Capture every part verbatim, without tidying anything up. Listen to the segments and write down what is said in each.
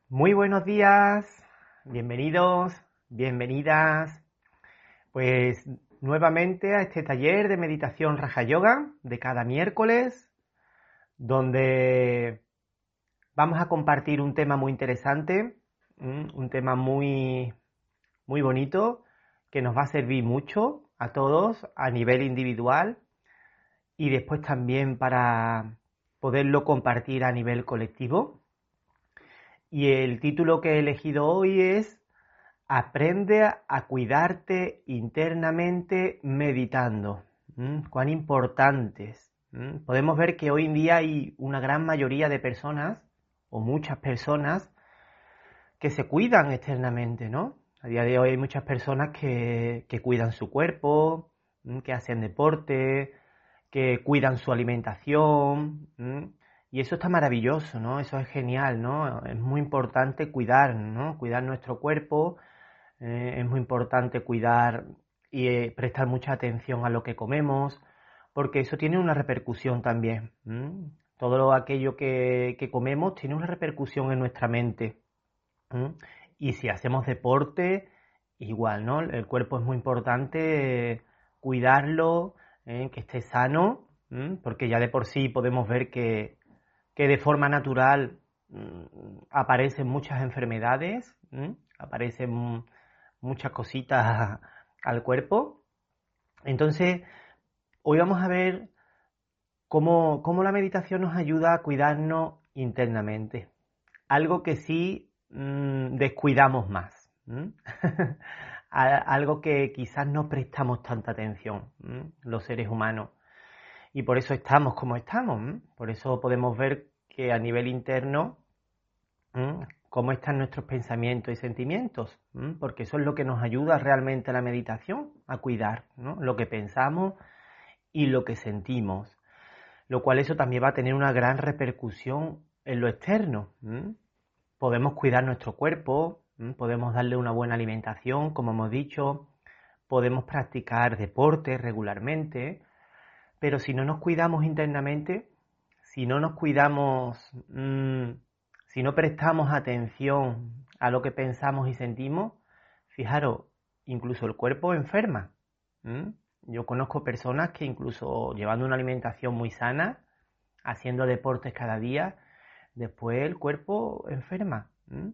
Muy buenos días, bienvenidos, bienvenidas, pues nuevamente a este taller de meditación Raja Yoga de cada miércoles, donde vamos a compartir un tema muy interesante, un tema muy, muy bonito, que nos va a servir mucho a todos a nivel individual y después también para poderlo compartir a nivel colectivo. Y el título que he elegido hoy es Aprende a cuidarte internamente meditando. ¿Mm? Cuán importantes. ¿Mm? Podemos ver que hoy en día hay una gran mayoría de personas, o muchas personas, que se cuidan externamente, ¿no? A día de hoy hay muchas personas que, que cuidan su cuerpo, ¿m? Que hacen deporte, que cuidan su alimentación, ¿m? Y eso está maravilloso, ¿no? Eso es genial, ¿no? Es muy importante cuidar, ¿no? Cuidar nuestro cuerpo, eh, es muy importante cuidar y eh, prestar mucha atención a lo que comemos, porque eso tiene una repercusión también. ¿M? Todo lo- aquello que, que comemos tiene una repercusión en nuestra mente. ¿M? Y si hacemos deporte, igual, ¿no? El cuerpo es muy importante eh, cuidarlo, eh, que esté sano, ¿m? Porque ya de por sí podemos ver que, que de forma natural mm, aparecen muchas enfermedades, ¿m? Aparecen muchas cositas al cuerpo. Entonces, hoy vamos a ver cómo, cómo la meditación nos ayuda a cuidarnos internamente. Algo que sí mmm, descuidamos más. ¿m? Algo que quizás no prestamos tanta atención, ¿m? Los seres humanos. Y por eso estamos como estamos. ¿m? Por eso podemos ver que a nivel interno, ¿m? Cómo están nuestros pensamientos y sentimientos, ¿m? Porque eso es lo que nos ayuda realmente a la meditación, a cuidar, ¿no? Lo que pensamos y lo que sentimos, lo cual eso también va a tener una gran repercusión en lo externo. ¿m? Podemos cuidar nuestro cuerpo, ¿m? Podemos darle una buena alimentación, como hemos dicho, podemos practicar deporte regularmente, pero si no nos cuidamos internamente, si no nos cuidamos, mmm, si no prestamos atención a lo que pensamos y sentimos, fijaros, incluso el cuerpo enferma. ¿m? Yo conozco personas que incluso llevando una alimentación muy sana, haciendo deportes cada día, después el cuerpo enferma. ¿m?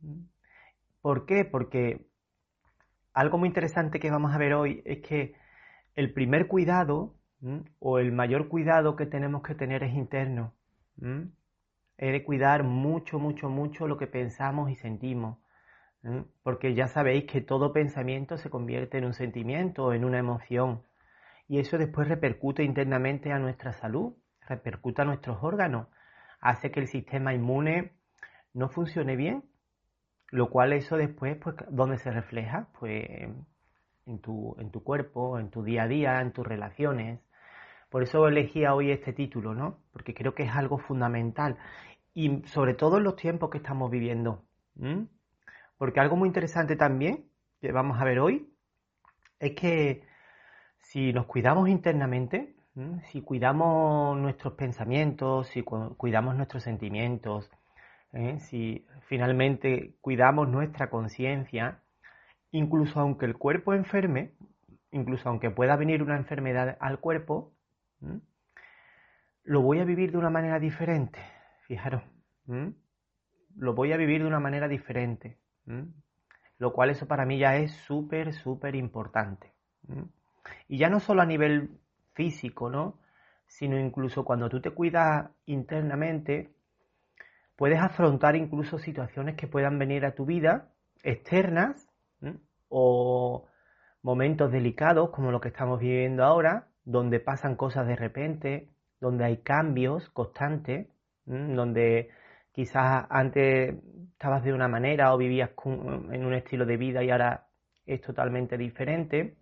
¿Por qué? Porque algo muy interesante que vamos a ver hoy es que el primer cuidado, ¿m? o el mayor cuidado que tenemos que tener es interno. ¿m? Es de cuidar mucho, mucho, mucho lo que pensamos y sentimos. ¿m? Porque ya sabéis que todo pensamiento se convierte en un sentimiento o en una emoción. Y eso después repercute internamente a nuestra salud, repercute a nuestros órganos, hace que el sistema inmune no funcione bien, lo cual eso después, pues, ¿dónde se refleja? Pues en tu, en tu cuerpo, en tu día a día, en tus relaciones. Por eso elegía hoy este título, ¿no? Porque creo que es algo fundamental. Y sobre todo en los tiempos que estamos viviendo. ¿m? Porque algo muy interesante también, que vamos a ver hoy, es que si nos cuidamos internamente, ¿m? Si cuidamos nuestros pensamientos, si cu- cuidamos nuestros sentimientos, ¿eh? Si finalmente cuidamos nuestra conciencia, incluso aunque el cuerpo enferme, incluso aunque pueda venir una enfermedad al cuerpo, ¿m? Lo voy a vivir de una manera diferente, fijaros, ¿m? Lo voy a vivir de una manera diferente, ¿m? Lo cual eso para mí ya es súper, súper importante. ¿m? Y ya no solo a nivel físico, ¿no? Sino incluso cuando tú te cuidas internamente, puedes afrontar incluso situaciones que puedan venir a tu vida externas, ¿m? O momentos delicados como lo que estamos viviendo ahora, donde pasan cosas de repente, donde hay cambios constantes, ¿m? Donde quizás antes estabas de una manera o vivías con- en un estilo de vida y ahora es totalmente diferente.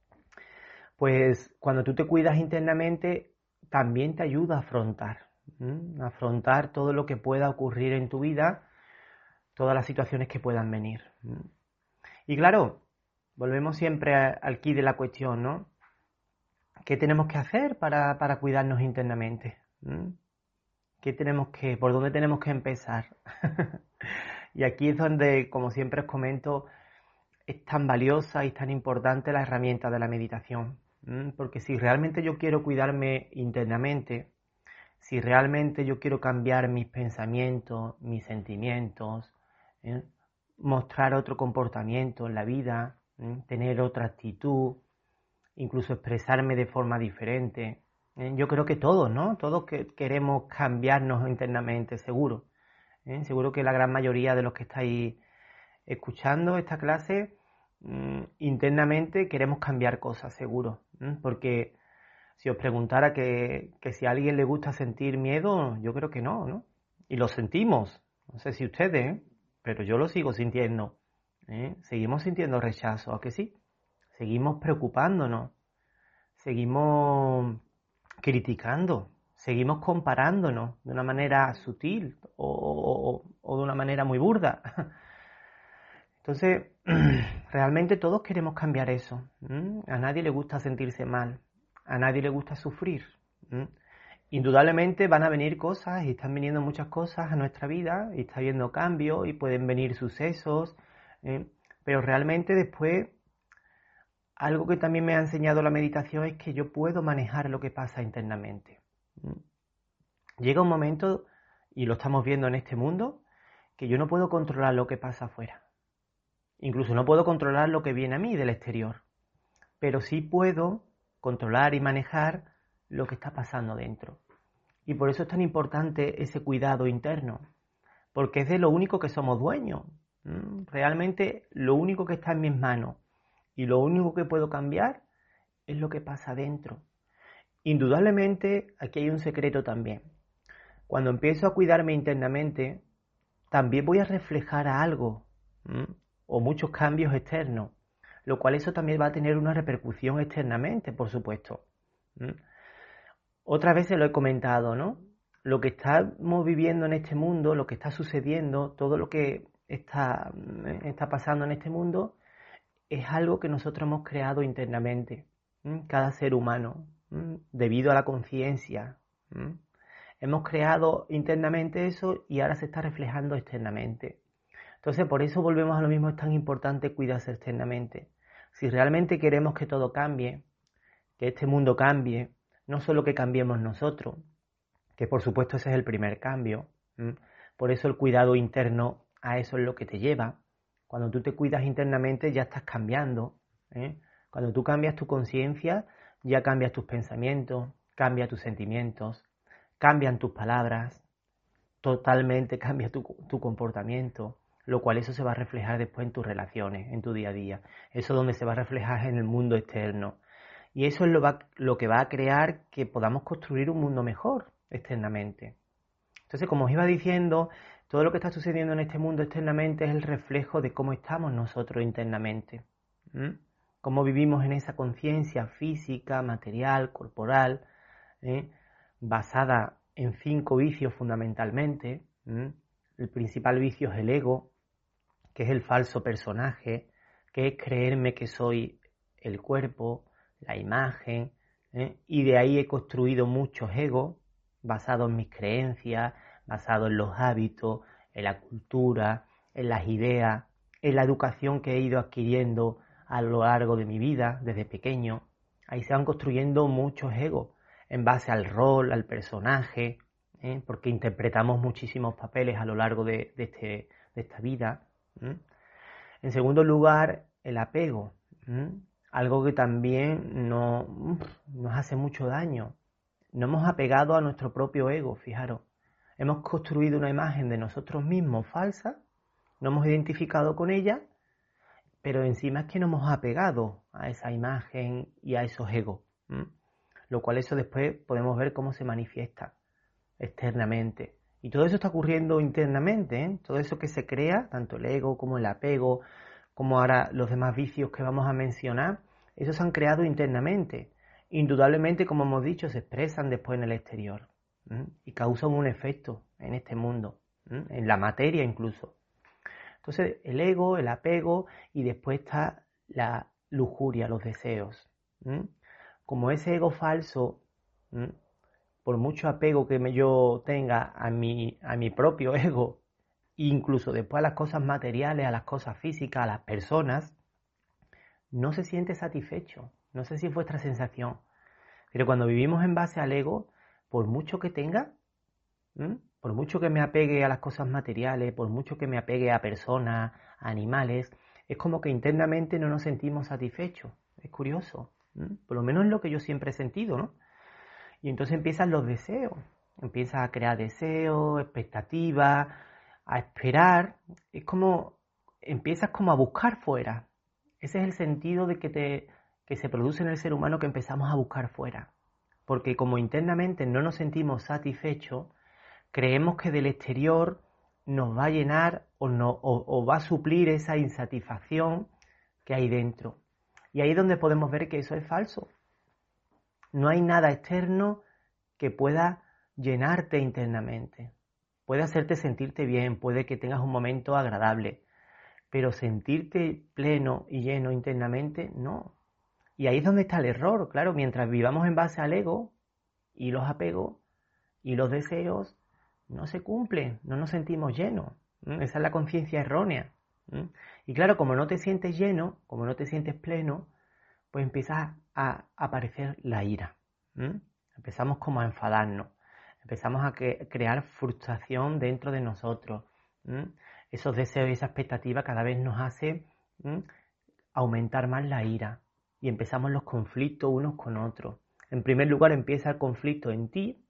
Pues cuando tú te cuidas internamente, también te ayuda a afrontar, ¿m? A afrontar todo lo que pueda ocurrir en tu vida, todas las situaciones que puedan venir. ¿m? Y claro, volvemos siempre a- al quid de la cuestión, ¿no? ¿Qué tenemos que hacer para, para cuidarnos internamente? ¿m? ¿Qué tenemos que, por dónde tenemos que empezar? Y aquí es donde, como siempre os comento, es tan valiosa y tan importante la herramienta de la meditación. ¿m? Porque si realmente yo quiero cuidarme internamente, si realmente yo quiero cambiar mis pensamientos, mis sentimientos, ¿eh? mostrar otro comportamiento en la vida, ¿eh? tener otra actitud, incluso expresarme de forma diferente. ¿eh? Yo creo que todos, ¿no? Todos que queremos cambiarnos internamente, seguro. ¿eh? Seguro que la gran mayoría de los que estáis escuchando esta clase, mmm, internamente queremos cambiar cosas, seguro. ¿eh? Porque si os preguntara que, que si a alguien le gusta sentir miedo, yo creo que no, ¿no? Y lo sentimos, no sé si ustedes, ¿eh? Pero yo lo sigo sintiendo. ¿eh? Seguimos sintiendo rechazo, ¿a que sí? Seguimos preocupándonos, seguimos criticando, seguimos comparándonos de una manera sutil o, o, o de una manera muy burda. Entonces, realmente todos queremos cambiar eso. ¿m? A nadie le gusta sentirse mal, a nadie le gusta sufrir. ¿m? Indudablemente van a venir cosas y están viniendo muchas cosas a nuestra vida y está habiendo cambios y pueden venir sucesos, ¿eh? Pero realmente después algo que también me ha enseñado la meditación es que yo puedo manejar lo que pasa internamente. ¿m? Llega un momento, y lo estamos viendo en este mundo, que yo no puedo controlar lo que pasa afuera. Incluso no puedo controlar lo que viene a mí del exterior, pero sí puedo controlar y manejar lo que está pasando dentro. Y por eso es tan importante ese cuidado interno, porque es de lo único que somos dueños. ¿m? Realmente lo único que está en mis manos y lo único que puedo cambiar es lo que pasa dentro. Indudablemente aquí hay un secreto también. Cuando empiezo a cuidarme internamente, también voy a reflejar a algo. ¿m? O muchos cambios externos, lo cual eso también va a tener una repercusión externamente, por supuesto. ¿Mm? Otras veces lo he comentado, ¿no? Lo que estamos viviendo en este mundo, lo que está sucediendo, todo lo que está, está pasando en este mundo, es algo que nosotros hemos creado internamente, ¿m? Cada ser humano, ¿m? Debido a la conciencia. Hemos creado internamente eso y ahora se está reflejando externamente. Entonces, por eso volvemos a lo mismo, es tan importante cuidarse externamente. Si realmente queremos que todo cambie, que este mundo cambie, no solo que cambiemos nosotros, que por supuesto ese es el primer cambio, ¿m? Por eso el cuidado interno a eso es lo que te lleva. Cuando tú te cuidas internamente ya estás cambiando. ¿eh? Cuando tú cambias tu conciencia, ya cambias tus pensamientos, cambias tus sentimientos, cambian tus palabras, totalmente cambia tu, tu comportamiento, lo cual eso se va a reflejar después en tus relaciones, en tu día a día. Eso es donde se va a reflejar en el mundo externo. Y eso es lo, va, lo que va a crear que podamos construir un mundo mejor externamente. Entonces, como os iba diciendo, todo lo que está sucediendo en este mundo externamente es el reflejo de cómo estamos nosotros internamente. ¿Mm? Cómo vivimos en esa conciencia física, material, corporal, ¿eh? basada en cinco vicios fundamentalmente. ¿m? El principal vicio es el ego, que es el falso personaje, que es creerme que soy el cuerpo, la imagen, ¿eh? Y de ahí he construido muchos egos basados en mis creencias, basados en los hábitos, en la cultura, en las ideas, en la educación que he ido adquiriendo a lo largo de mi vida, desde pequeño. Ahí se van construyendo muchos egos en base al rol, al personaje, ¿eh? Porque interpretamos muchísimos papeles a lo largo de, de, este, de esta vida. ¿eh? En segundo lugar, el apego, ¿eh? Algo que también no, nos hace mucho daño. Nos hemos apegado a nuestro propio ego, fijaros. Hemos construido una imagen de nosotros mismos falsa, nos hemos identificado con ella, pero encima es que nos hemos apegado a esa imagen y a esos egos. ¿eh? Lo cual eso después podemos ver cómo se manifiesta externamente. Y todo eso está ocurriendo internamente, ¿eh? Todo eso que se crea, tanto el ego como el apego, como ahora los demás vicios que vamos a mencionar, esos se han creado internamente. Indudablemente, como hemos dicho, se expresan después en el exterior, ¿eh? Y causan un efecto en este mundo, ¿eh? En la materia incluso. Entonces, el ego, el apego y después está la lujuria, los deseos. ¿eh? Como ese ego falso, ¿m? por mucho apego que yo tenga a mi, a mi propio ego incluso después a las cosas materiales, a las cosas físicas, a las personas, no se siente satisfecho. No sé si es vuestra sensación, pero cuando vivimos en base al ego, por mucho que tenga, ¿m? por mucho que me apegue a las cosas materiales, por mucho que me apegue a personas, a animales, es como que internamente no nos sentimos satisfechos. Es curioso, ¿m? Por lo menos es lo que yo siempre he sentido, ¿no? Y entonces empiezan los deseos, empiezas a crear deseos, expectativas, a esperar. Es como, empiezas como a buscar fuera. Ese es el sentido de que, te, que se produce en el ser humano, que empezamos a buscar fuera. Porque como internamente no nos sentimos satisfechos, creemos que del exterior nos va a llenar o, no, o, o va a suplir esa insatisfacción que hay dentro. Y ahí es donde podemos ver que eso es falso. No hay nada externo que pueda llenarte internamente. Puede hacerte sentirte bien, puede que tengas un momento agradable, pero sentirte pleno y lleno internamente, no. Y ahí es donde está el error, claro, mientras vivamos en base al ego y los apegos y los deseos, no se cumplen, no nos sentimos llenos. ¿Mm? Esa es la conciencia errónea. ¿Mm? Y claro, como no te sientes lleno, como no te sientes pleno, pues empieza a aparecer la ira. ¿Mm? Empezamos como a enfadarnos, empezamos a que, crear frustración dentro de nosotros. ¿Mm? Esos deseos y esa expectativa cada vez nos hace ¿Mm? aumentar más la ira y empezamos los conflictos unos con otros. En primer lugar empieza el conflicto en ti,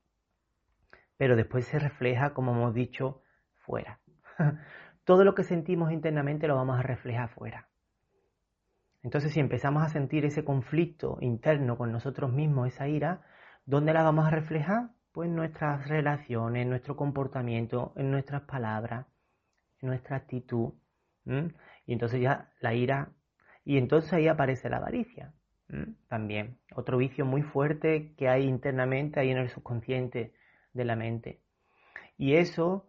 pero después se refleja, como hemos dicho, fuera. Todo lo que sentimos internamente lo vamos a reflejar fuera. Entonces, si empezamos a sentir ese conflicto interno con nosotros mismos, esa ira, ¿dónde la vamos a reflejar? Pues en nuestras relaciones, en nuestro comportamiento, en nuestras palabras, en nuestra actitud. ¿m? Y entonces ya la ira, y entonces ahí aparece la avaricia. ¿m? También, otro vicio muy fuerte que hay internamente, ahí en el subconsciente de la mente. Y eso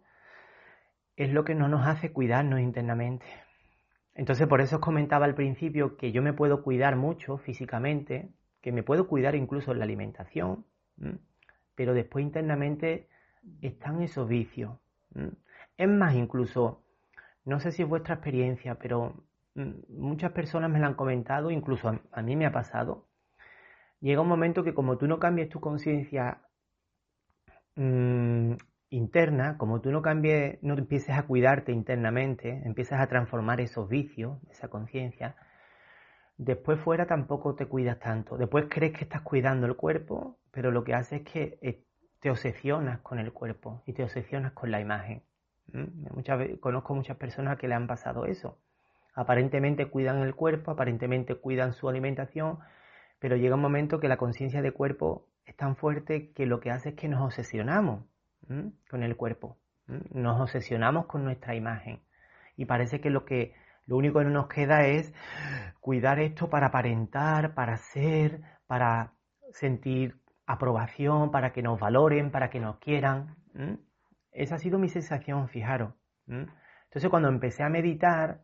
es lo que no nos hace cuidarnos internamente. Entonces, por eso os comentaba al principio que yo me puedo cuidar mucho físicamente, que me puedo cuidar incluso en la alimentación, ¿m? pero después internamente están esos vicios. ¿m? Es más, incluso, no sé si es vuestra experiencia, pero ¿m? muchas personas me lo han comentado, incluso a, a mí me ha pasado. Llega un momento que como tú no cambies tu conciencia mmm, interna, como tú no cambies, no empieces a cuidarte internamente, empiezas a transformar esos vicios, esa conciencia, después fuera tampoco te cuidas tanto. Después crees que estás cuidando el cuerpo, pero lo que haces es que eh, te obsesionas con el cuerpo y te obsesionas con la imagen. ¿Mm? Muchas veces, conozco muchas personas que le han pasado eso. Aparentemente cuidan el cuerpo, aparentemente cuidan su alimentación, pero llega un momento que la conciencia de cuerpo es tan fuerte que lo que hace es que nos obsesionamos ¿m? con el cuerpo, ¿m? nos obsesionamos con nuestra imagen y parece que lo que lo único que nos queda es cuidar esto para aparentar, para ser, para sentir aprobación, para que nos valoren, para que nos quieran. ¿m? Esa ha sido mi sensación, fijaros. ¿m? Entonces cuando empecé a meditar,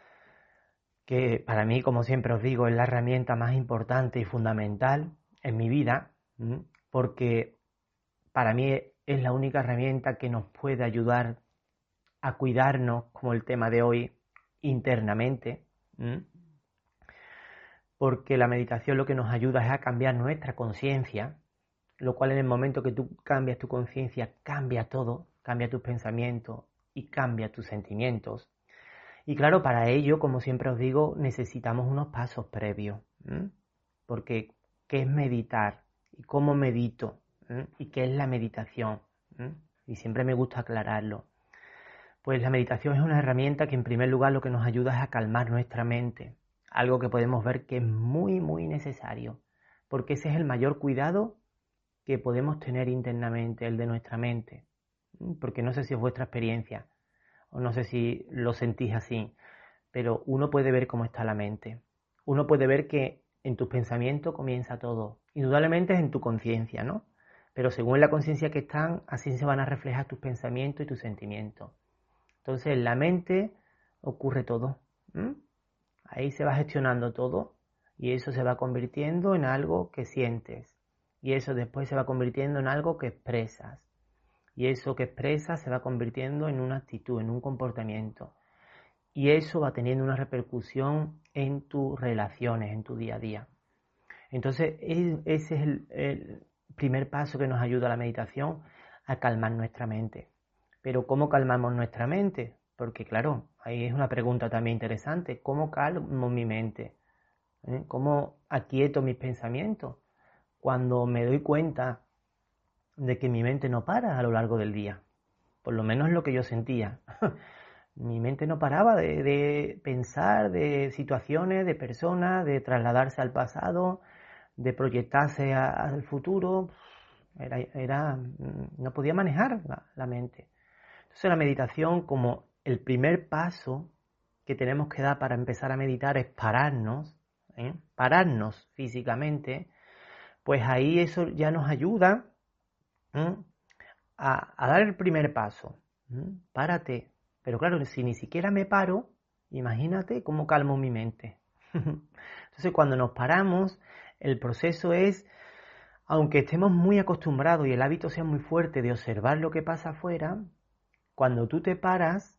que para mí, como siempre os digo, es la herramienta más importante y fundamental en mi vida, ¿m? porque para mí es la única herramienta que nos puede ayudar a cuidarnos, como el tema de hoy, internamente, ¿m? porque la meditación lo que nos ayuda es a cambiar nuestra conciencia, lo cual en el momento que tú cambias tu conciencia, cambia todo, cambia tus pensamientos y cambia tus sentimientos. Y claro, para ello, como siempre os digo, necesitamos unos pasos previos. ¿m? Porque, ¿qué es meditar? ¿Y cómo medito? ¿m? ¿Y qué es la meditación? ¿m? Y siempre me gusta aclararlo. Pues la meditación es una herramienta que en primer lugar lo que nos ayuda es a calmar nuestra mente. Algo que podemos ver que es muy, muy necesario. Porque ese es el mayor cuidado que podemos tener internamente, el de nuestra mente. ¿m? Porque no sé si es vuestra experiencia, o no sé si lo sentís así, pero uno puede ver cómo está la mente. Uno puede ver que en tus pensamientos comienza todo. Indudablemente es en tu conciencia, ¿no? Pero según la conciencia que están, así se van a reflejar tus pensamientos y tus sentimientos. Entonces en la mente ocurre todo. ¿m? Ahí se va gestionando todo y eso se va convirtiendo en algo que sientes. Y eso después se va convirtiendo en algo que expresas. Y eso que expresas se va convirtiendo en una actitud, en un comportamiento. Y eso va teniendo una repercusión en tus relaciones, en tu día a día. Entonces, ese es el, el primer paso que nos ayuda a la meditación, a calmar nuestra mente. Pero ¿cómo calmamos nuestra mente? Porque claro, ahí es una pregunta también interesante. ¿Cómo calmo mi mente? ¿Eh? ¿Cómo aquieto mis pensamientos? Cuando me doy cuenta de que mi mente no para a lo largo del día. Por lo menos lo que yo sentía. Mi mente no paraba de, de pensar de situaciones, de personas, de trasladarse al pasado, de proyectarse a, al futuro. Era, era, no podía manejar la, la mente. Entonces la meditación, como el primer paso que tenemos que dar para empezar a meditar es pararnos, ¿eh? pararnos físicamente, pues ahí eso ya nos ayuda ¿eh? a, a dar el primer paso. ¿eh? Párate. Pero claro, si ni siquiera me paro, imagínate cómo calmo mi mente. Entonces cuando nos paramos, el proceso es, aunque estemos muy acostumbrados y el hábito sea muy fuerte de observar lo que pasa afuera, cuando tú te paras,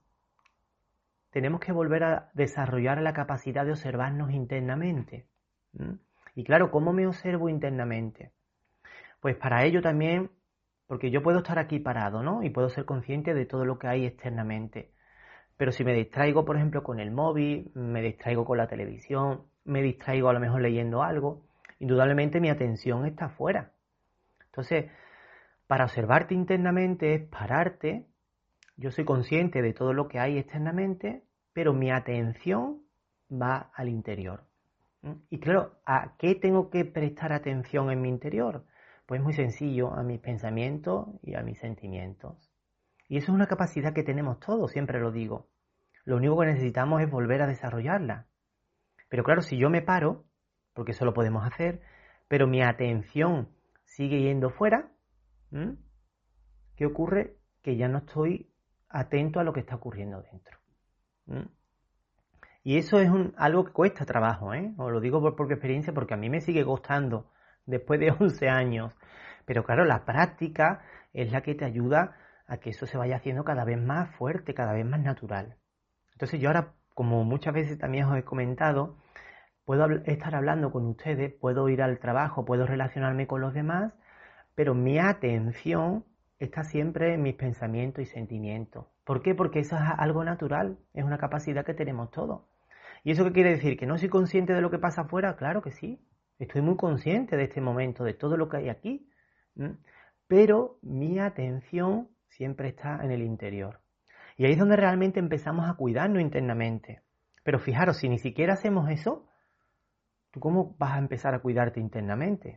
tenemos que volver a desarrollar la capacidad de observarnos internamente. ¿Mm? Y claro, ¿cómo me observo internamente? Pues para ello también, porque yo puedo estar aquí parado, ¿no? Y puedo ser consciente de todo lo que hay externamente. Pero si me distraigo, por ejemplo, con el móvil, me distraigo con la televisión, me distraigo a lo mejor leyendo algo, indudablemente mi atención está fuera. Entonces, para observarte internamente es pararte. Yo soy consciente de todo lo que hay externamente, pero mi atención va al interior. Y claro, ¿a qué tengo que prestar atención en mi interior? Pues muy sencillo, a mis pensamientos y a mis sentimientos. Y eso es una capacidad que tenemos todos, siempre lo digo. Lo único que necesitamos es volver a desarrollarla. Pero claro, si yo me paro, porque eso lo podemos hacer, pero mi atención sigue yendo fuera, ¿m? ¿Qué ocurre? Que ya no estoy atento a lo que está ocurriendo dentro. ¿m? Y eso es un, algo que cuesta trabajo, ¿eh? Os lo digo por propia experiencia porque a mí me sigue costando después de once años. Pero claro, la práctica es la que te ayuda a que eso se vaya haciendo cada vez más fuerte, cada vez más natural. Entonces yo ahora, como muchas veces también os he comentado, puedo estar hablando con ustedes, puedo ir al trabajo, puedo relacionarme con los demás, pero mi atención está siempre en mis pensamientos y sentimientos. ¿Por qué? Porque eso es algo natural, es una capacidad que tenemos todos. ¿Y eso qué quiere decir? ¿Que no soy consciente de lo que pasa afuera? Claro que sí. Estoy muy consciente de este momento, de todo lo que hay aquí. ¿m? Pero mi atención siempre está en el interior. Y ahí es donde realmente empezamos a cuidarnos internamente. Pero fijaros, si ni siquiera hacemos eso, ¿tú cómo vas a empezar a cuidarte internamente?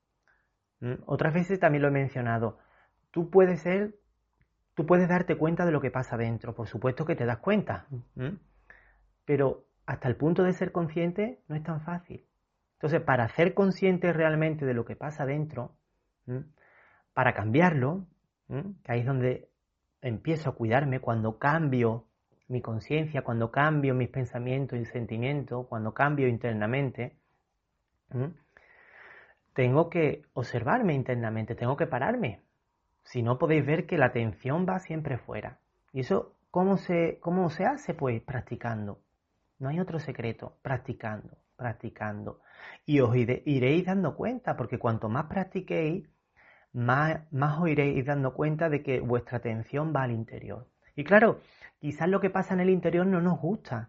¿m? Otras veces también lo he mencionado. Tú puedes ser, tú puedes darte cuenta de lo que pasa dentro. Por supuesto que te das cuenta. ¿m? Pero hasta el punto de ser consciente no es tan fácil. Entonces, para ser consciente realmente de lo que pasa dentro, ¿m? para cambiarlo, ¿m? que ahí es donde empiezo a cuidarme, cuando cambio mi conciencia, cuando cambio mis pensamientos y sentimientos, cuando cambio internamente, ¿m? tengo que observarme internamente, tengo que pararme. Si no, podéis ver que la atención va siempre fuera. ¿Y eso cómo se, cómo se hace? Pues practicando. No hay otro secreto, practicando, practicando. Y os ire, iréis dando cuenta, porque cuanto más practiquéis, más, más os iréis dando cuenta de que vuestra atención va al interior. Y claro, quizás lo que pasa en el interior no nos gusta,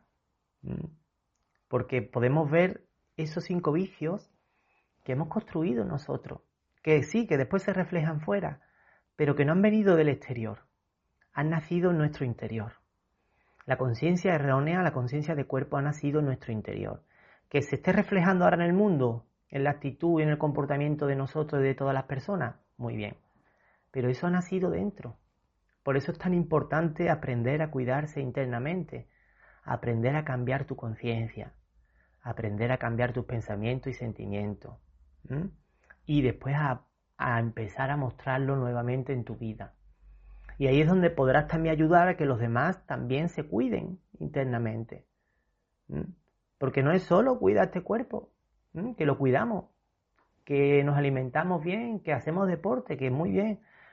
porque podemos ver esos cinco vicios que hemos construido nosotros, que sí, que después se reflejan fuera, pero que no han venido del exterior, han nacido en nuestro interior. La conciencia errónea, la conciencia de cuerpo ha nacido en nuestro interior. Que se esté reflejando ahora en el mundo, en la actitud y en el comportamiento de nosotros y de todas las personas, muy bien. Pero eso ha nacido dentro. Por eso es tan importante aprender a cuidarse internamente, aprender a cambiar tu conciencia, aprender a cambiar tus pensamientos y sentimientos. ¿m? Y después a, a empezar a mostrarlo nuevamente en tu vida. Y ahí es donde podrás también ayudar a que los demás también se cuiden internamente. ¿Mm? Porque no es solo cuidar este cuerpo, ¿Mm? que lo cuidamos, que nos alimentamos bien, que hacemos deporte, que es muy bien,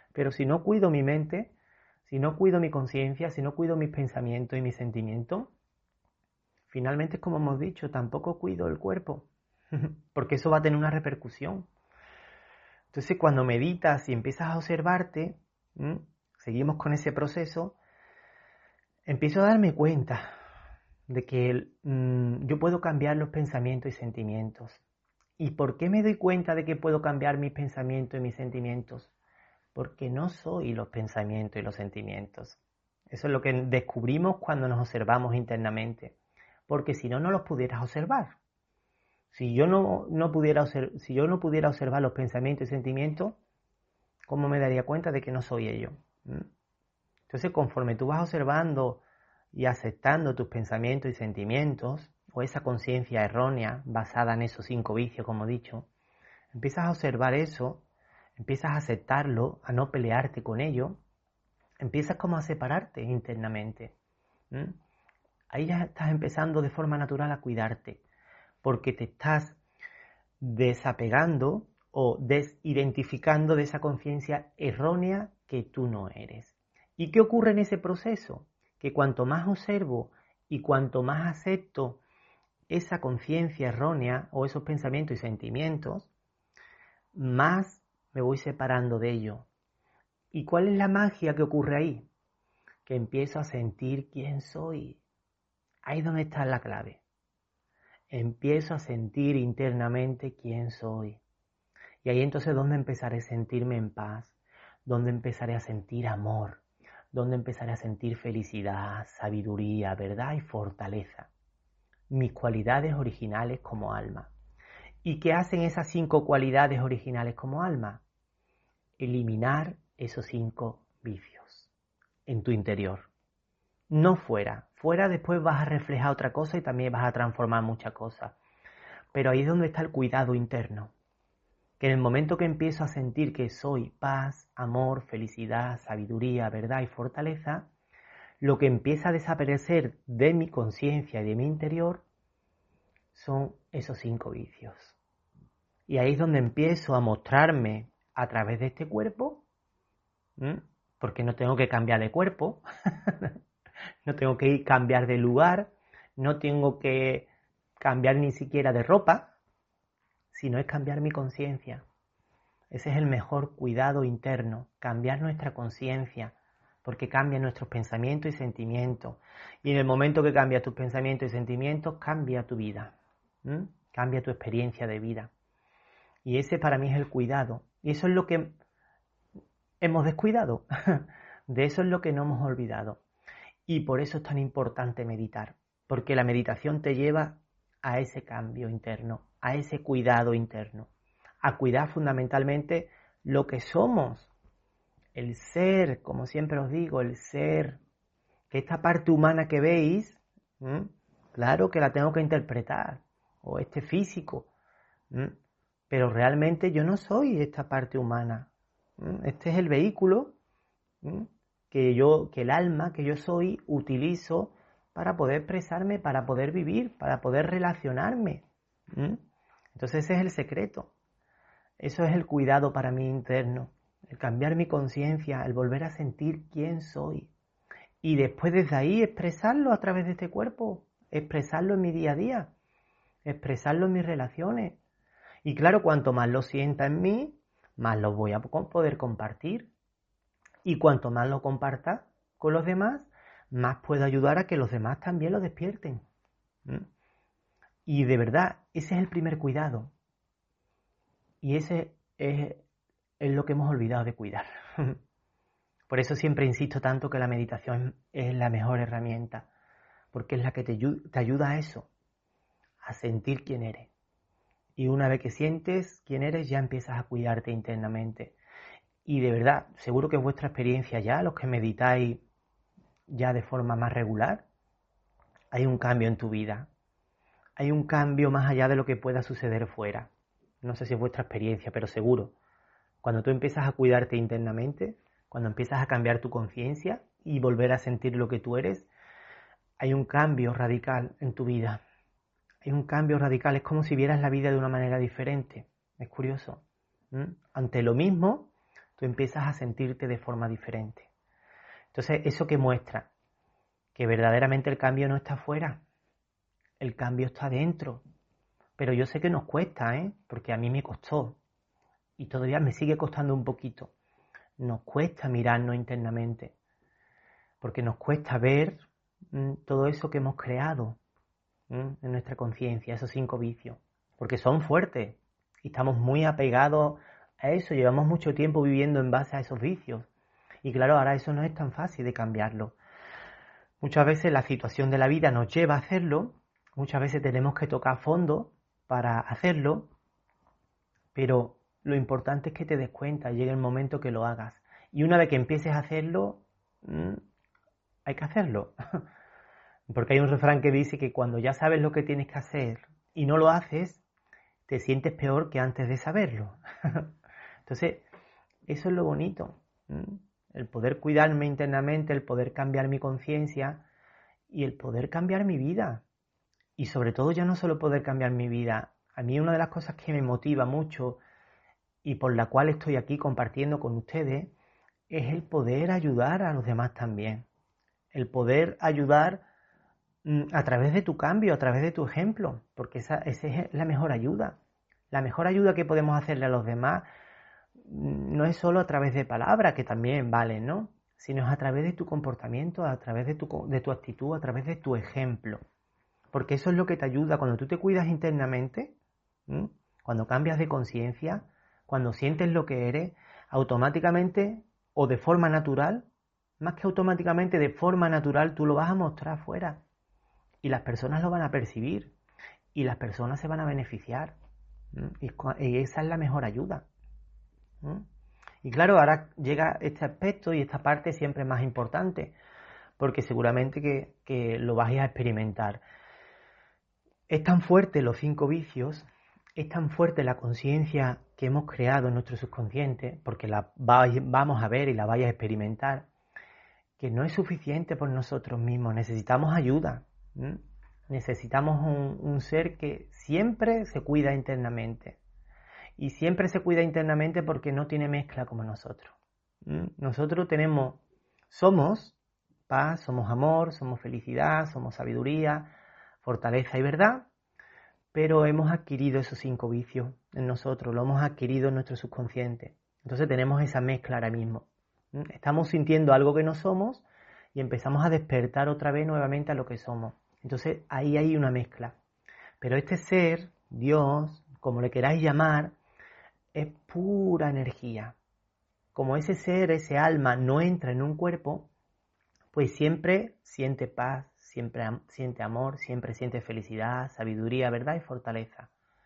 Pero si no cuido mi mente, si no cuido mi conciencia, si no cuido mis pensamientos y mis sentimientos, finalmente, como hemos dicho, tampoco cuido el cuerpo, porque eso va a tener una repercusión. Entonces, cuando meditas y empiezas a observarte, ¿m? seguimos con ese proceso, empiezo a darme cuenta de que mmm, yo puedo cambiar los pensamientos y sentimientos. ¿Y por qué me doy cuenta de que puedo cambiar mis pensamientos y mis sentimientos? Porque no soy los pensamientos y los sentimientos. Eso es lo que descubrimos cuando nos observamos internamente. Porque si no, no los pudieras observar. Si yo no, no pudiera observar, si yo no pudiera observar los pensamientos y sentimientos, ¿cómo me daría cuenta de que no soy ello? ¿Mm? Entonces, conforme tú vas observando y aceptando tus pensamientos y sentimientos, o esa conciencia errónea basada en esos cinco vicios, como he dicho, empiezas a observar eso, empiezas a aceptarlo, a no pelearte con ello, empiezas como a separarte internamente. ¿Mm? Ahí ya estás empezando de forma natural a cuidarte, porque te estás desapegando o desidentificando de esa conciencia errónea que tú no eres. ¿Y qué ocurre en ese proceso? Que cuanto más observo y cuanto más acepto esa conciencia errónea o esos pensamientos y sentimientos, más me voy separando de ello. ¿Y cuál es la magia que ocurre ahí? Que empiezo a sentir quién soy. Ahí es donde está la clave. Empiezo a sentir internamente quién soy. Y ahí entonces donde empezaré a sentirme en paz, donde empezaré a sentir amor, donde empezaré a sentir felicidad, sabiduría, verdad y fortaleza. Mis cualidades originales como alma. ¿Y qué hacen esas cinco cualidades originales como alma? Eliminar esos cinco vicios en tu interior. No fuera. Fuera después vas a reflejar otra cosa y también vas a transformar muchas cosas. Pero ahí es donde está el cuidado interno. Que en el momento que empiezo a sentir que soy paz, amor, felicidad, sabiduría, verdad y fortaleza, lo que empieza a desaparecer de mi conciencia y de mi interior son esos cinco vicios. Y ahí es donde empiezo a mostrarme a través de este cuerpo, ¿m? Porque no tengo que cambiar de cuerpo, no tengo que ir cambiar de lugar, no tengo que cambiar ni siquiera de ropa, sino es cambiar mi conciencia. Ese es el mejor cuidado interno, cambiar nuestra conciencia, porque cambia nuestros pensamientos y sentimientos. Y en el momento que cambia tus pensamientos y sentimientos, cambia tu vida, ¿m? Cambia tu experiencia de vida. Y ese para mí es el cuidado. Y eso es lo que hemos descuidado. De eso es lo que no hemos olvidado. Y por eso es tan importante meditar. Porque la meditación te lleva a ese cambio interno, a ese cuidado interno. A cuidar fundamentalmente lo que somos. El ser, como siempre os digo, el ser. Que esta parte humana que veis, ¿m? Claro que la tengo que interpretar. O este físico. ¿M? Pero realmente yo no soy esta parte humana. Este es el vehículo que yo, que el alma que yo soy utilizo para poder expresarme, para poder vivir, para poder relacionarme. Entonces ese es el secreto. Eso es el cuidado para mí interno. El cambiar mi conciencia, el volver a sentir quién soy. Y después desde ahí expresarlo a través de este cuerpo. Expresarlo en mi día a día. Expresarlo en mis relaciones. Y claro, cuanto más lo sienta en mí, más lo voy a poder compartir. Y cuanto más lo comparta con los demás, más puedo ayudar a que los demás también lo despierten. ¿Mm? Y de verdad, ese es el primer cuidado. Y ese es, es lo que hemos olvidado de cuidar. Por eso siempre insisto tanto que la meditación es la mejor herramienta. Porque es la que te, te ayuda a eso, a sentir quién eres. Y una vez que sientes quién eres, ya empiezas a cuidarte internamente. Y de verdad, seguro que es vuestra experiencia ya, los que meditáis ya de forma más regular, hay un cambio en tu vida. Hay un cambio más allá de lo que pueda suceder fuera. No sé si es vuestra experiencia, pero seguro. Cuando tú empiezas a cuidarte internamente, cuando empiezas a cambiar tu conciencia y volver a sentir lo que tú eres, hay un cambio radical en tu vida. Hay un cambio radical, es como si vieras la vida de una manera diferente. Es curioso. ¿Mm? Ante lo mismo, tú empiezas a sentirte de forma diferente. Entonces, ¿eso qué muestra? Que verdaderamente el cambio no está afuera, el cambio está dentro. Pero yo sé que nos cuesta, ¿eh? Porque a mí me costó y todavía me sigue costando un poquito. Nos cuesta mirarnos internamente, porque nos cuesta ver mmm, todo eso que hemos creado mmm, en nuestra conciencia, esos cinco vicios, porque son fuertes y estamos muy apegados a eso, llevamos mucho tiempo viviendo en base a esos vicios y claro, ahora eso no es tan fácil de cambiarlo. Muchas veces la situación de la vida nos lleva a hacerlo, muchas veces tenemos que tocar fondo para hacerlo, pero lo importante es que te des cuenta, llegue el momento que lo hagas. Y una vez que empieces a hacerlo, mmm, hay que hacerlo. Porque hay un refrán que dice que cuando ya sabes lo que tienes que hacer y no lo haces, te sientes peor que antes de saberlo. Entonces, eso es lo bonito. ¿Mm? El poder cuidarme internamente, el poder cambiar mi conciencia y el poder cambiar mi vida. Y sobre todo ya no solo poder cambiar mi vida. A mí una de las cosas que me motiva mucho y por la cual estoy aquí compartiendo con ustedes es el poder ayudar a los demás también. El poder ayudar mm, a través de tu cambio, a través de tu ejemplo, porque esa, esa es la mejor ayuda. La mejor ayuda que podemos hacerle a los demás mm, no es solo a través de palabras, que también valen, ¿no? Sino es a través de tu comportamiento, a través de tu, de tu actitud, a través de tu ejemplo. Porque eso es lo que te ayuda cuando tú te cuidas internamente, ¿m? Cuando cambias de conciencia, cuando sientes lo que eres, automáticamente o de forma natural, más que automáticamente, de forma natural, tú lo vas a mostrar afuera. Y las personas lo van a percibir. Y las personas se van a beneficiar. ¿m? Y, y esa es la mejor ayuda. ¿m? Y claro, ahora llega este aspecto y esta parte siempre es más importante. Porque seguramente que, que lo vais a experimentar. Es tan fuerte los cinco vicios, es tan fuerte la conciencia que hemos creado en nuestro subconsciente, porque la vamos a ver y la vais a experimentar, que no es suficiente por nosotros mismos, necesitamos ayuda. ¿m? Necesitamos un, un ser que siempre se cuida internamente. Y siempre se cuida internamente porque no tiene mezcla como nosotros. ¿m? Nosotros tenemos, somos paz, somos amor, somos felicidad, somos sabiduría, fortaleza y verdad, pero hemos adquirido esos cinco vicios en nosotros, lo hemos adquirido en nuestro subconsciente. Entonces tenemos esa mezcla ahora mismo. Estamos sintiendo algo que no somos y empezamos a despertar otra vez nuevamente a lo que somos. Entonces ahí hay una mezcla. Pero este ser, Dios, como le queráis llamar, es pura energía. Como ese ser, ese alma no entra en un cuerpo, pues siempre siente paz, siempre am- siente amor, siempre siente felicidad, sabiduría, verdad y fortaleza.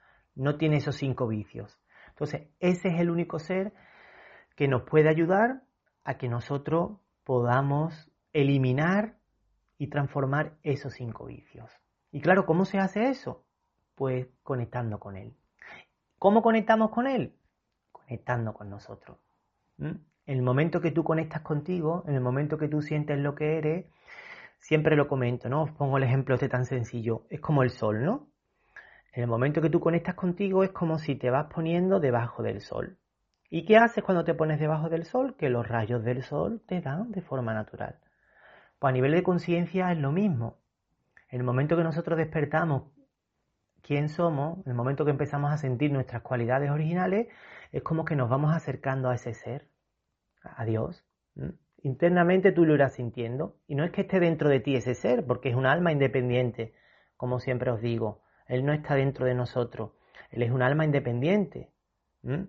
No tiene esos cinco vicios. Entonces, ese es el único ser que nos puede ayudar a que nosotros podamos eliminar y transformar esos cinco vicios. Y claro, ¿cómo se hace eso? Pues conectando con él. ¿Cómo conectamos con él? Conectando con nosotros. ¿Mm? En el momento que tú conectas contigo, en el momento que tú sientes lo que eres, siempre lo comento, ¿no? Os pongo el ejemplo este tan sencillo. Es como el sol, ¿no? En el momento que tú conectas contigo es como si te vas poniendo debajo del sol. ¿Y qué haces cuando te pones debajo del sol? Que los rayos del sol te dan de forma natural. Pues a nivel de conciencia es lo mismo. En el momento que nosotros despertamos quién somos, en el momento que empezamos a sentir nuestras cualidades originales, es como que nos vamos acercando a ese ser, a Dios. ¿Mm? Internamente tú lo irás sintiendo. Y no es que esté dentro de ti ese ser, porque es un alma independiente, como siempre os digo. Él no está dentro de nosotros. Él es un alma independiente. ¿Mm?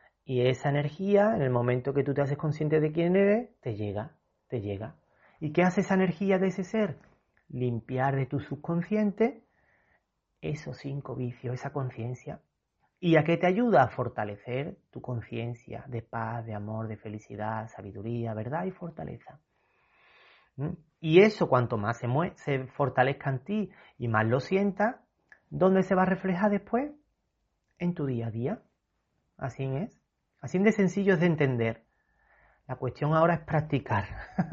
Y esa energía, en el momento que tú te haces consciente de quién eres, te llega, te llega. ¿Y qué hace esa energía de ese ser? Limpiar de tu subconsciente esos cinco vicios, esa conciencia. ¿Y a qué te ayuda? A fortalecer tu conciencia de paz, de amor, de felicidad, sabiduría, verdad y fortaleza. ¿Mm? Y eso, cuanto más se, mue- se fortalezca en ti y más lo sientas, ¿dónde se va a reflejar después? En tu día a día. Así es. Así de sencillo es de entender. La cuestión ahora es practicar.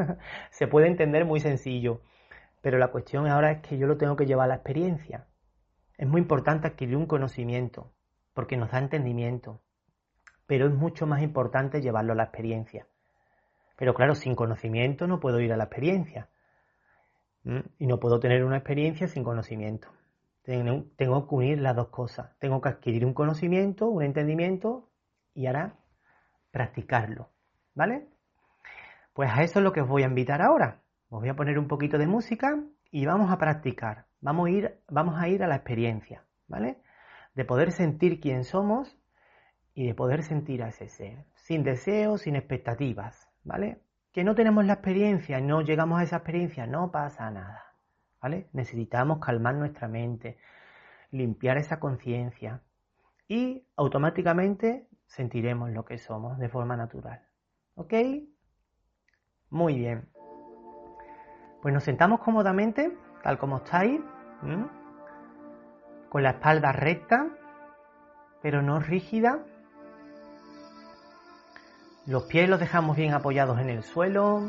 Se puede entender muy sencillo, pero la cuestión ahora es que yo lo tengo que llevar a la experiencia. Es muy importante adquirir un conocimiento, porque nos da entendimiento, pero es mucho más importante llevarlo a la experiencia. Pero claro, sin conocimiento no puedo ir a la experiencia. ¿Mm? Y no puedo tener una experiencia sin conocimiento. Tengo, tengo que unir las dos cosas. Tengo que adquirir un conocimiento, un entendimiento y ahora practicarlo. ¿Vale? Pues a eso es lo que os voy a invitar ahora. Os voy a poner un poquito de música y vamos a practicar. Vamos a ir, vamos a, ir a la experiencia, ¿vale? De poder sentir quién somos y de poder sentir a ese ser. Sin deseos, sin expectativas, ¿vale? Que no tenemos la experiencia, no llegamos a esa experiencia, no pasa nada, ¿vale? Necesitamos calmar nuestra mente, limpiar esa conciencia y automáticamente sentiremos lo que somos de forma natural. ¿Ok? Muy bien. Pues nos sentamos cómodamente, tal como estáis, ¿m? Con la espalda recta, pero no rígida. Los pies los dejamos bien apoyados en el suelo.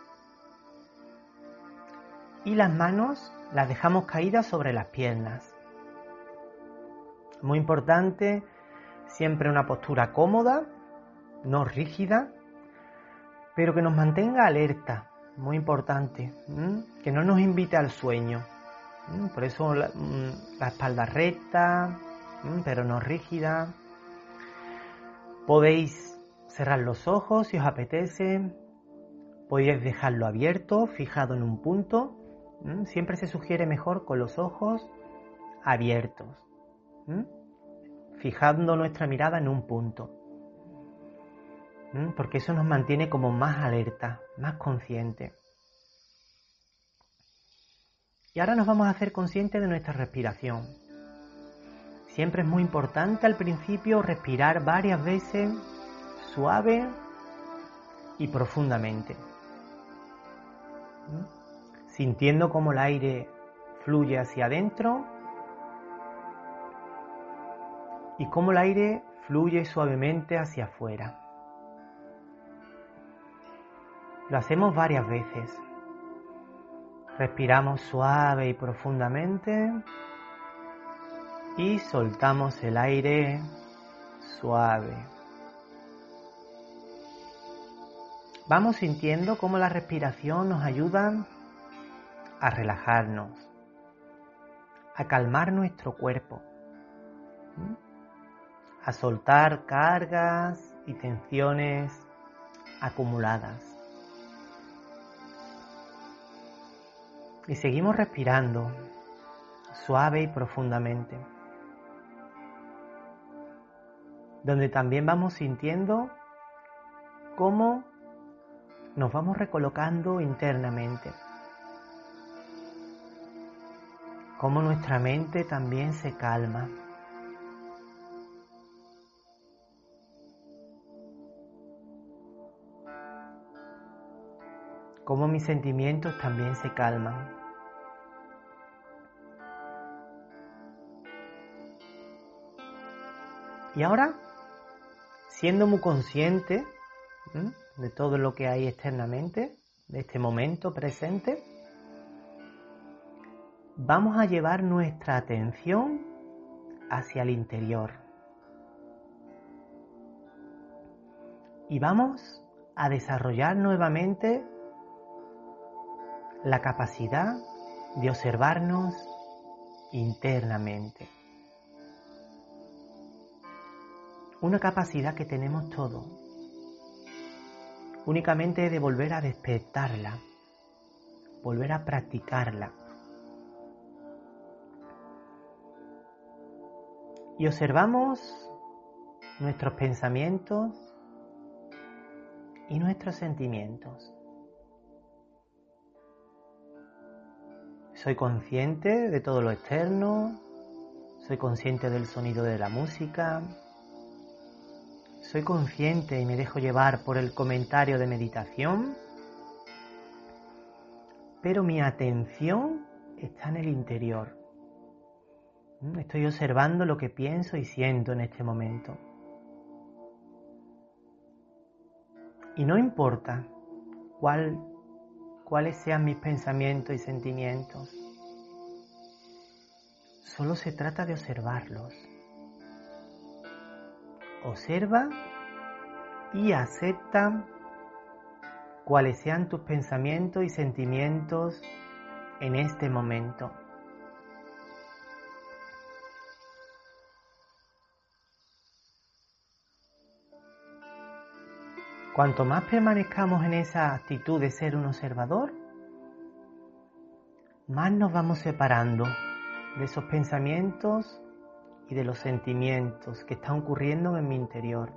Y las manos las dejamos caídas sobre las piernas. Muy importante, siempre una postura cómoda, no rígida, pero que nos mantenga alerta. Muy importante, ¿m? Que no nos invite al sueño. ¿M? Por eso la, la espalda recta, ¿m? Pero no rígida. Podéis cerrar los ojos si os apetece. Podéis dejarlo abierto, fijado en un punto. ¿M? Siempre se sugiere mejor con los ojos abiertos. ¿M? Fijando nuestra mirada en un punto. ¿M? Porque eso nos mantiene como más alerta, más consciente. Y ahora nos vamos a hacer conscientes de nuestra respiración. Siempre es muy importante al principio respirar varias veces, suave y profundamente. ¿Mm? Sintiendo cómo el aire fluye hacia adentro y cómo el aire fluye suavemente hacia afuera. Lo hacemos varias veces. Respiramos suave y profundamente y soltamos el aire suave. Vamos sintiendo cómo la respiración nos ayuda a relajarnos, a calmar nuestro cuerpo, a soltar cargas y tensiones acumuladas. Y seguimos respirando suave y profundamente, donde también vamos sintiendo cómo nos vamos recolocando internamente, cómo nuestra mente también se calma. Cómo mis sentimientos también se calman. Y ahora, siendo muy consciente ¿m? de todo lo que hay externamente, de este momento presente, vamos a llevar nuestra atención hacia el interior. Y vamos a desarrollar nuevamente la capacidad de observarnos internamente. Una capacidad que tenemos todos. Únicamente de volver a despertarla, volver a practicarla. Y observamos nuestros pensamientos y nuestros sentimientos. Soy consciente de todo lo externo, soy consciente del sonido de la música, soy consciente y me dejo llevar por el comentario de meditación, pero mi atención está en el interior. Estoy observando lo que pienso y siento en este momento. Y no importa cuál cuáles sean mis pensamientos y sentimientos. Solo se trata de observarlos. Observa y acepta cuáles sean tus pensamientos y sentimientos en este momento. Cuanto más permanezcamos en esa actitud de ser un observador, más nos vamos separando de esos pensamientos y de los sentimientos que están ocurriendo en mi interior.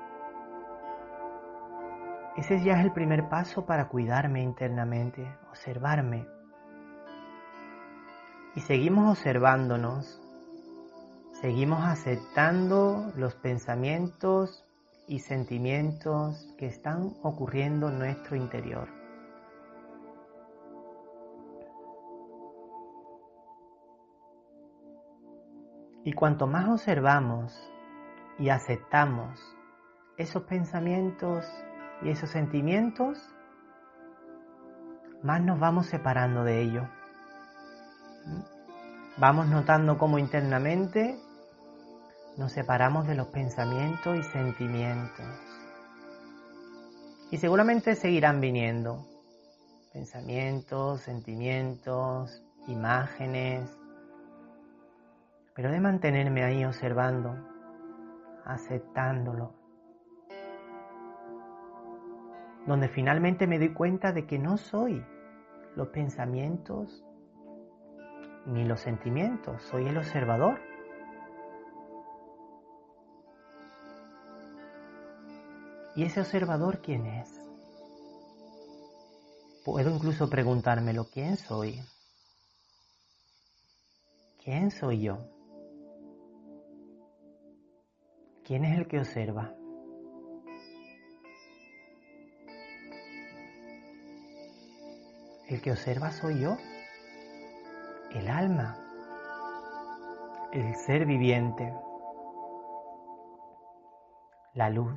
Ese ya es el primer paso para cuidarme internamente, observarme. Y seguimos observándonos, seguimos aceptando los pensamientos y sentimientos que están ocurriendo en nuestro interior. Y cuanto más observamos y aceptamos esos pensamientos y esos sentimientos, más nos vamos separando de ellos. Vamos notando cómo internamente nos separamos de los pensamientos y sentimientos. Y seguramente seguirán viniendo pensamientos, sentimientos, imágenes, pero he de mantenerme ahí observando, aceptándolo, donde finalmente me doy cuenta de que no soy los pensamientos ni los sentimientos, soy el observador. ¿Y ese observador quién es? Puedo incluso preguntármelo, ¿quién soy? ¿Quién soy yo? ¿Quién es el que observa? El que observa soy yo, el alma, el ser viviente, la luz,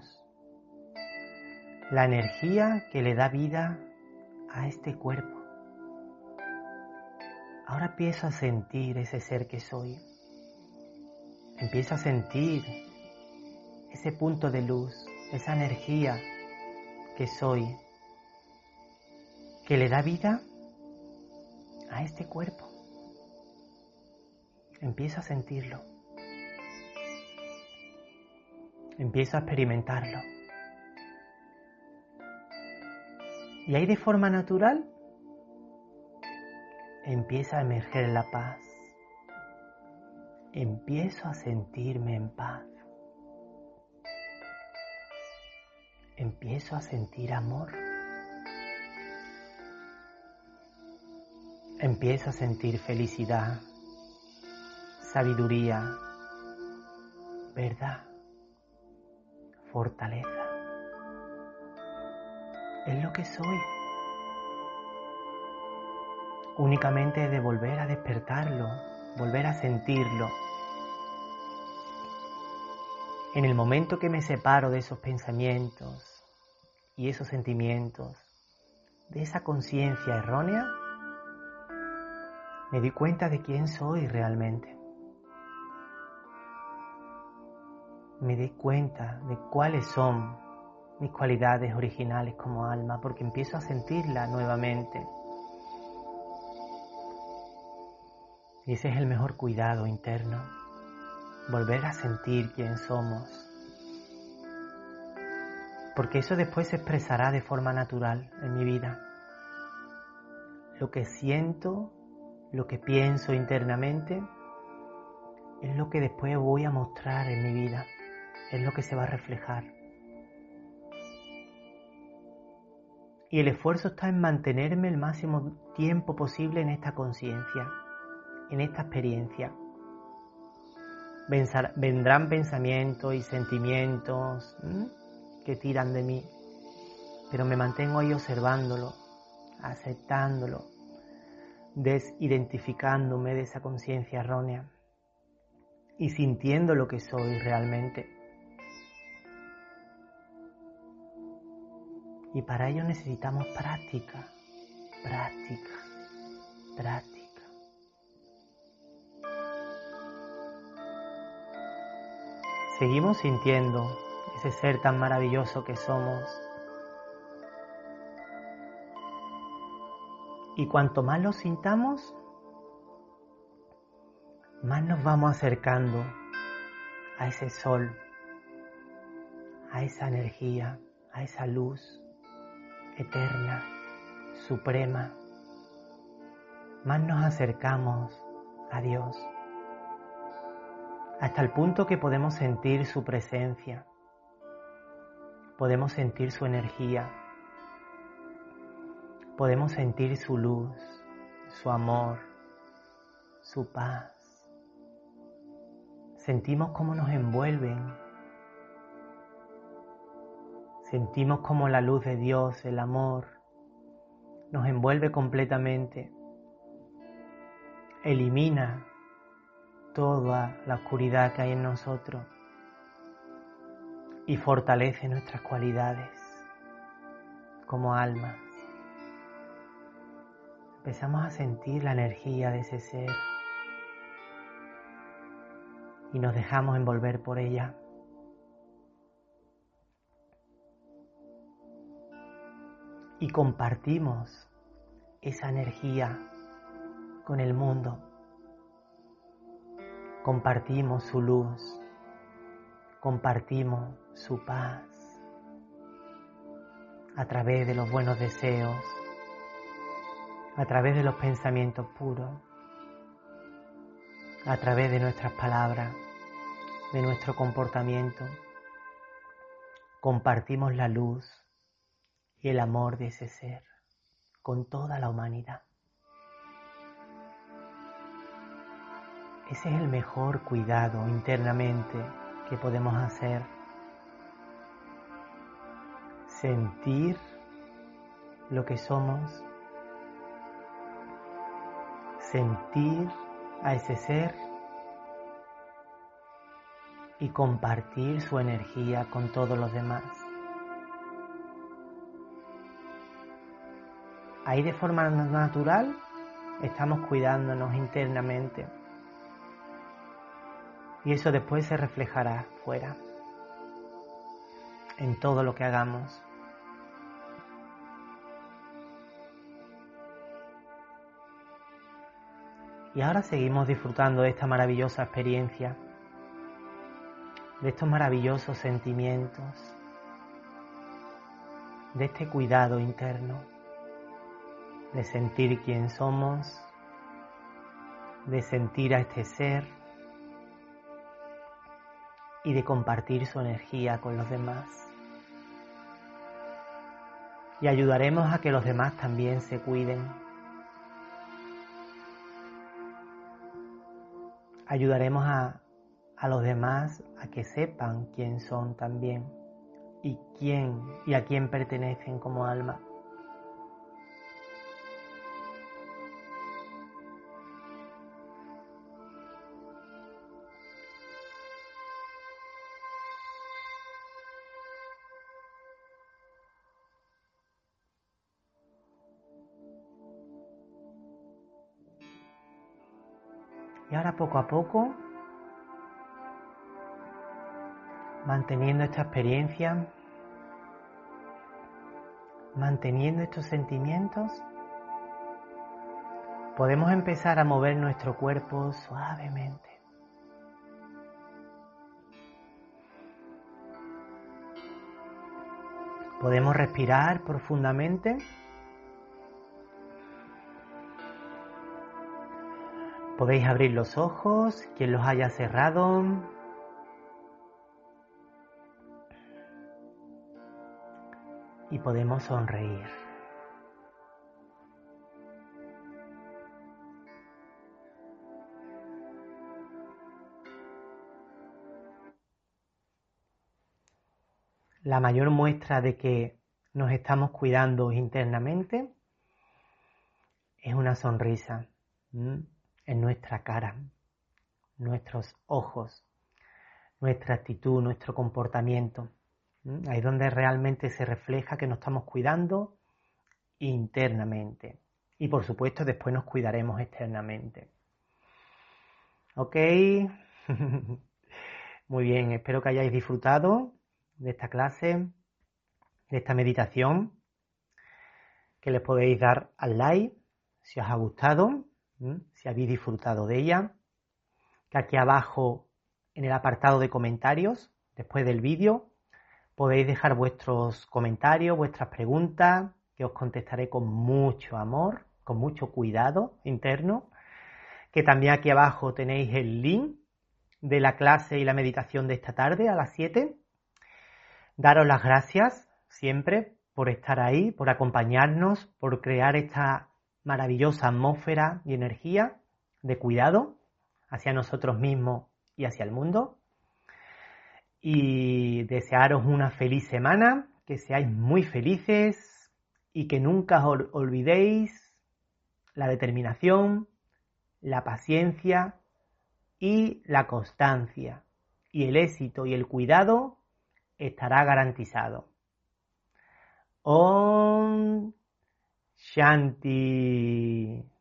la energía que le da vida a este cuerpo. Ahora empiezo a sentir ese ser que soy. Empiezo a sentir ese punto de luz, esa energía que soy, que le da vida a este cuerpo. Empiezo a sentirlo. Empiezo a experimentarlo. Y ahí de forma natural empieza a emerger la paz. Empiezo a sentirme en paz. Empiezo a sentir amor. Empiezo a sentir felicidad, sabiduría, verdad, fortaleza. Es lo que soy. Únicamente he de volver a despertarlo, volver a sentirlo. En el momento que me separo de esos pensamientos y esos sentimientos, de esa conciencia errónea, me di cuenta de quién soy realmente. Me di cuenta de cuáles son mis cualidades originales como alma, porque empiezo a sentirla nuevamente. Y ese es el mejor cuidado interno, volver a sentir quién somos. Porque eso después se expresará de forma natural en mi vida. Lo que siento, lo que pienso internamente, es lo que después voy a mostrar en mi vida, es lo que se va a reflejar. Y el esfuerzo está en mantenerme el máximo tiempo posible en esta conciencia, en esta experiencia. Vendrán pensamientos y sentimientos ¿m? que tiran de mí, pero me mantengo ahí observándolo, aceptándolo, desidentificándome de esa conciencia errónea y sintiendo lo que soy realmente. Y para ello necesitamos práctica, práctica, práctica. Seguimos sintiendo ese ser tan maravilloso que somos. Y cuanto más lo sintamos, más nos vamos acercando a ese sol, a esa energía, a esa luz eterna, suprema. Más nos acercamos a Dios, hasta el punto que podemos sentir su presencia, podemos sentir su energía, podemos sentir su luz, su amor, su paz. Sentimos cómo nos envuelven, sentimos cómo la luz de Dios, el amor, nos envuelve completamente, elimina toda la oscuridad que hay en nosotros y fortalece nuestras cualidades como almas. Empezamos a sentir la energía de ese ser y nos dejamos envolver por ella. Y compartimos esa energía con el mundo. Compartimos su luz, compartimos su paz a través de los buenos deseos, a través de los pensamientos puros, a través de nuestras palabras, de nuestro comportamiento. Compartimos la luz y el amor de ese ser con toda la humanidad. Ese es el mejor cuidado internamente que podemos hacer. Sentir lo que somos, sentir a ese ser y compartir su energía con todos los demás. Ahí de forma natural estamos cuidándonos internamente y eso después se reflejará fuera, en todo lo que hagamos. Y ahora seguimos disfrutando de esta maravillosa experiencia, de estos maravillosos sentimientos, de este cuidado interno, de sentir quién somos, de sentir a este ser y de compartir su energía con los demás. Y ayudaremos a que los demás también se cuiden. Ayudaremos a, a los demás a que sepan quién son también y quién y a quién pertenecen como alma. Y ahora poco a poco, manteniendo esta experiencia, manteniendo estos sentimientos, podemos empezar a mover nuestro cuerpo suavemente. Podemos respirar profundamente. Podéis abrir los ojos, quien los haya cerrado. Y podemos sonreír. La mayor muestra de que nos estamos cuidando internamente es una sonrisa ¿m? en nuestra cara, nuestros ojos, nuestra actitud, nuestro comportamiento. ¿m? Ahí es donde realmente se refleja que nos estamos cuidando internamente. Y por supuesto después nos cuidaremos externamente. ¿Ok? Muy bien, espero que hayáis disfrutado de esta clase, de esta meditación, que les podéis dar al like si os ha gustado, ¿m? si habéis disfrutado de ella, que aquí abajo en el apartado de comentarios, después del vídeo, podéis dejar vuestros comentarios, vuestras preguntas, que os contestaré con mucho amor, con mucho cuidado interno, que también aquí abajo tenéis el link de la clase y la meditación de esta tarde a las siete. Daros las gracias siempre por estar ahí, por acompañarnos, por crear esta maravillosa atmósfera y energía de cuidado hacia nosotros mismos y hacia el mundo. Y desearos una feliz semana, que seáis muy felices y que nunca os olvidéis la determinación, la paciencia y la constancia. Y el éxito y el cuidado estará garantizado. Om Shanti.